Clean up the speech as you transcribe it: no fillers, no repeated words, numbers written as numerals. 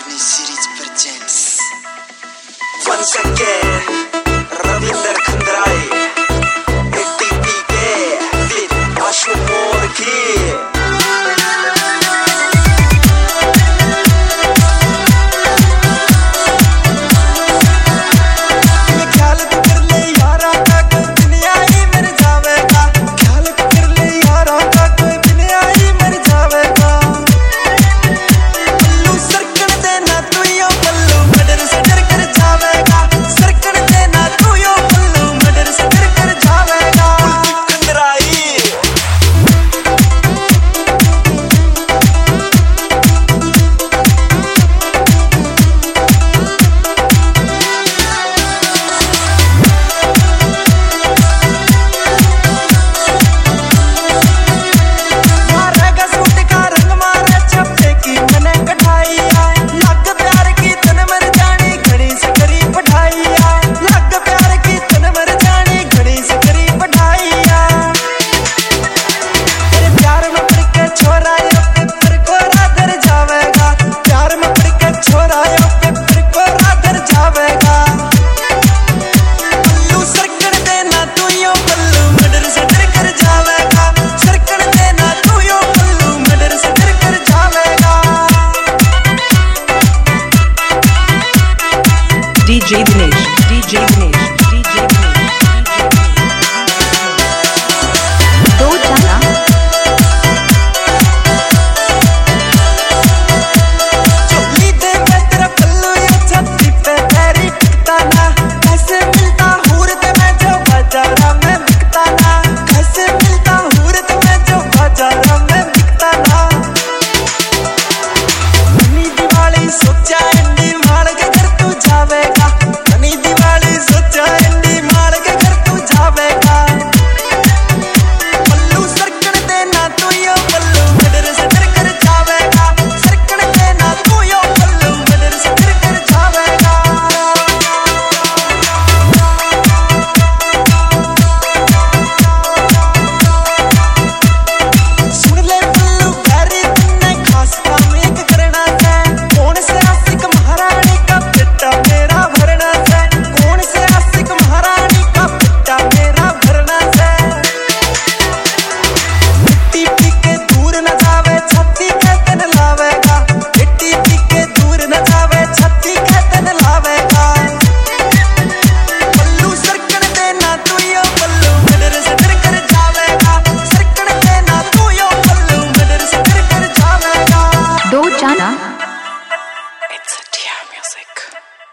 Disney series presents once again Ravinder Khandrai ATP with Ashu Morki। DJ Dinesh दो जाना चोली दे मैं तेरा पल्लू या छाती पे तेरी टिकता ना कैसे मिलता हूर ते मैं जो बाजारा में बिकता ना कैसे मिलता हूर ते मैं जो बाजारा में बिकता ना ननी दिवाली सोचा इंडी माल के घर तू जावेगा ननी दिवाली सोचा इंडी माल के घर तू जावेगा पल्लू सरकण देना तू यो पल्लू मेरे से डर कर जावेगा सरकण देना तू यो पल्लू मेरे से डर कर जावेगा। सुन ले पल्लू प्यारी तन्ने खास काम एक करना है कौन से आशिक महारानी का बेटा मेरा भरना है कौन से आशिक महारानी का बेटा मेरा भरना है मिट्टी पी के दूर न जावे छाती कहते न लावेगा मिट्टी पी के दूर न जावे छाती कहते न लावेगा पल्लू सरकण देना तू यो पल्लू मेरे से डर कर जावेगा सरकण देना तू यो पल्लू मेरे से डर कर जावेगा। दो जाना It's a TR music।